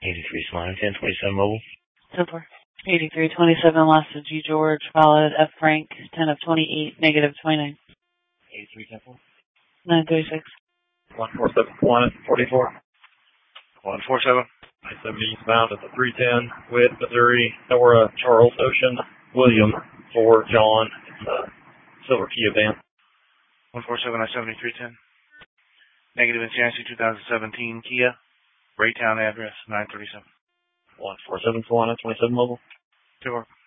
83 Solana 1027 mobile. 10-4. 8327 lost to G George, followed F Frank, 10 of 28, negative 29. 83 10 4. 936. 147 Solana 44. 147. 970 eastbound at the 310 with Missouri, Nora, Charles, Ocean, William, for John. It's a silver Kia van. 147 I-70 310. Negative in CIC 2017 Kia. Raytown address 937. 147 Solana 27 mobile. 2